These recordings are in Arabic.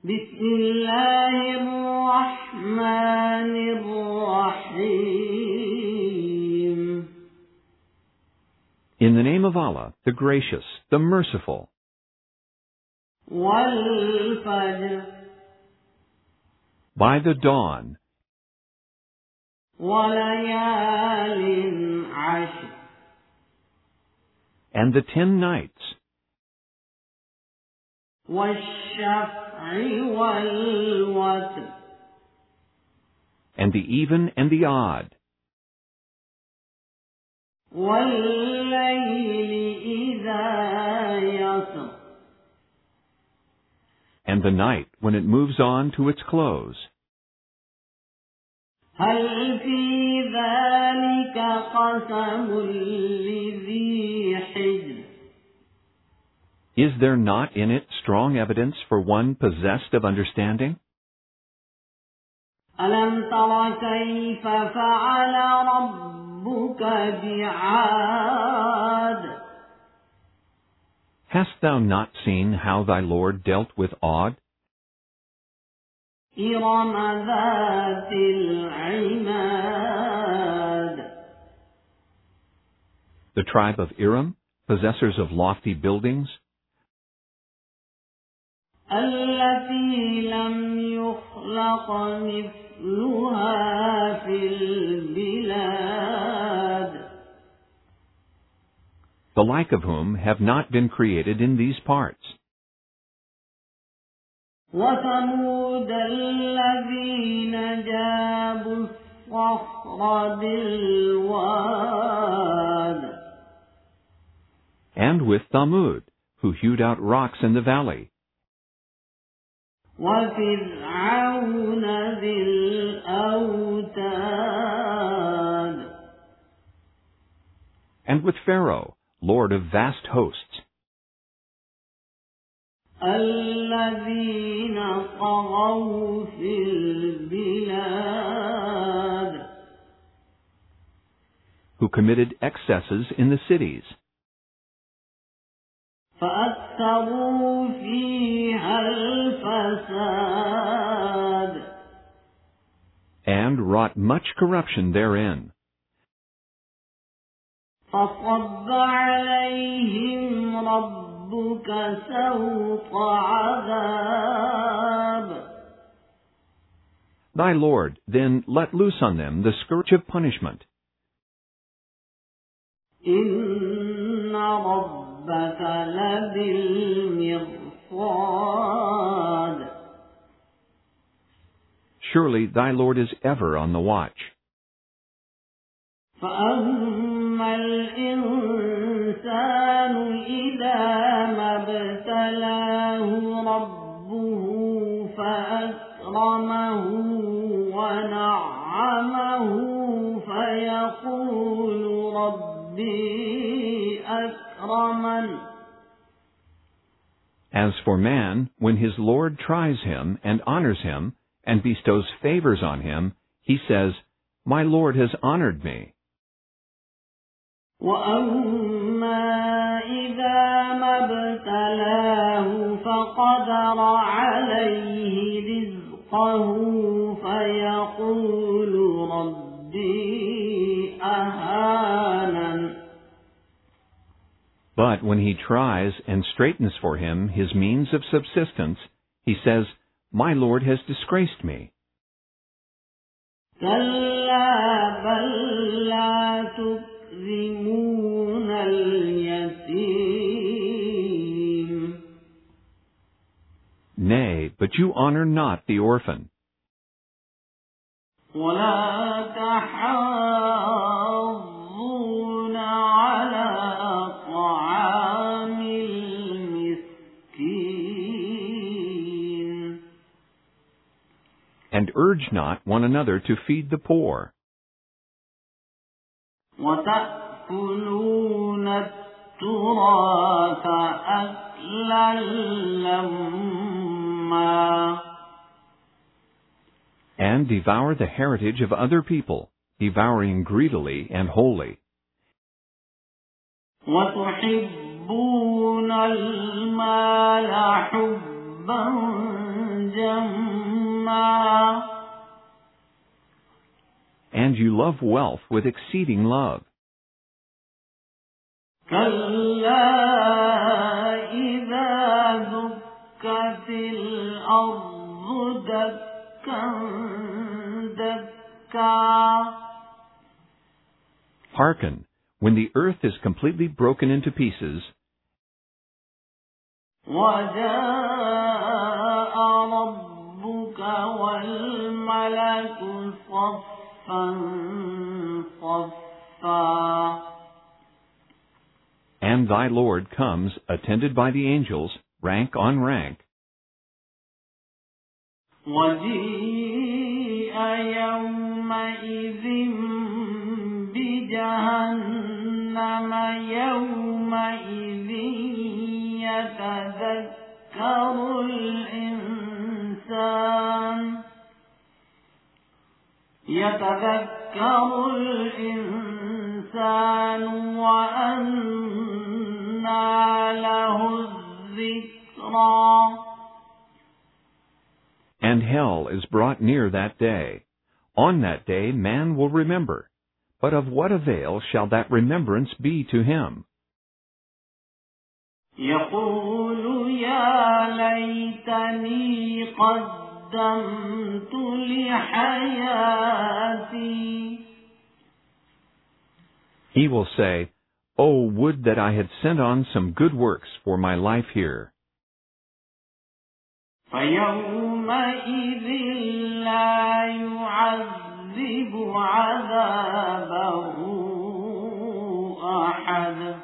بسم الله الرحمن الرحيم. In the name of Allah, the Gracious, the Merciful. والفجر By the dawn, وليال عشر and the 10 nights, والشفع والوتر and the even and the odd, والليل إذا يسر and the night when it moves on to its close. هل في ذلك قسم لذي حجر Is there not in it strong evidence for one possessed of understanding? ألم تر كيف فعل ربك بعاد Hast thou not seen how thy Lord dealt with Ad, إرم ذات العماد the tribe of Iram, possessors of lofty buildings, التي لم يخلق مثلها في البلاد the like of whom have not been created in these parts, وثمود الذين جابوا الصخر بالواد and with Thamud, who hewed out rocks in the valley, وفرعون ذي الأوتاد and with Pharaoh, lord of vast hosts, الذين طغوا في البلاد who committed excesses in the cities, فأكثروا فيها الفساد and wrought much corruption therein. فصب عليهم ربك سوط عذاب Thy Lord then let loose on them the scourge of punishment. إن ربك لبالمرصاد Surely thy Lord is ever on the watch. فأما الإنسان إذا ما ابتلاه ربه فأكرمه ونعمه فيقول ربي أكرمن. As for man, when his Lord tries him and honors him and bestows favors on him, he says, My Lord has honored me. وأما إذا ما ابتلاه فقدر عليه رزقه فيقول ربي أهانن. But when he tries and straightens for him his means of subsistence, he says, My Lord has disgraced me. كلا بل لا تكرمون اليتيم Nay, but you honor not the orphan, ولا تحاضون على طعام المسكين and urge not one another to feed the poor, وتأكلون التراث أكلا لما and devour the heritage of other people, devouring greedily and wholly, وتحبون المال حبا حبا جما. And you love wealth with exceeding love. كلا إذا دكت الأرض دكا دكا. Hearken, when the earth is completely broken into pieces, وجاء ربك والملك صفا صفا. and thy Lord comes attended by the angels, rank on rank. وجيء يومئذ بجهنم يومئذ يتذكر الإنسان وأنى له الذكرى. And hell is brought near that day. On that day man will remember. But of what avail shall that remembrance be to him? يقول يا ليتني قدمت لحياتي. He will say, Oh, would that I had sent on some good works for my life here. فيومئذ لا يعذب عذابه أحد.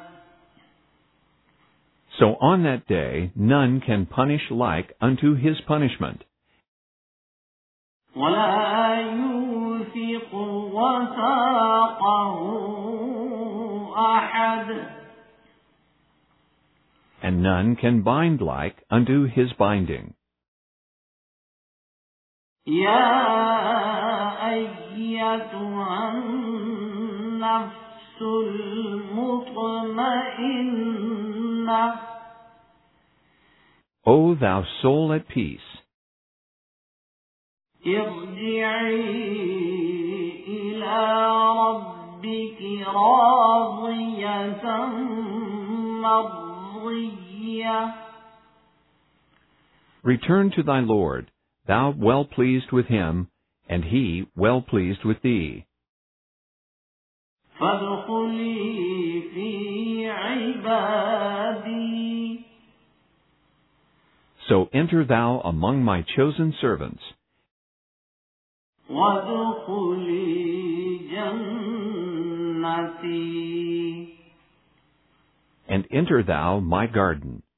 So on that day none can punish like unto his punishment, ولا يوثق وثاقه أحد. and none can bind like unto his binding. يا أيتها النفس المطمئنة. O thou soul at peace, ارجعي إلى ربك راضية مرضية. return to thy Lord, thou well pleased with him, and he well pleased with thee. فادخلي في عبادي. So enter thou among my chosen servants, وادخلي جنتي. and enter thou my garden.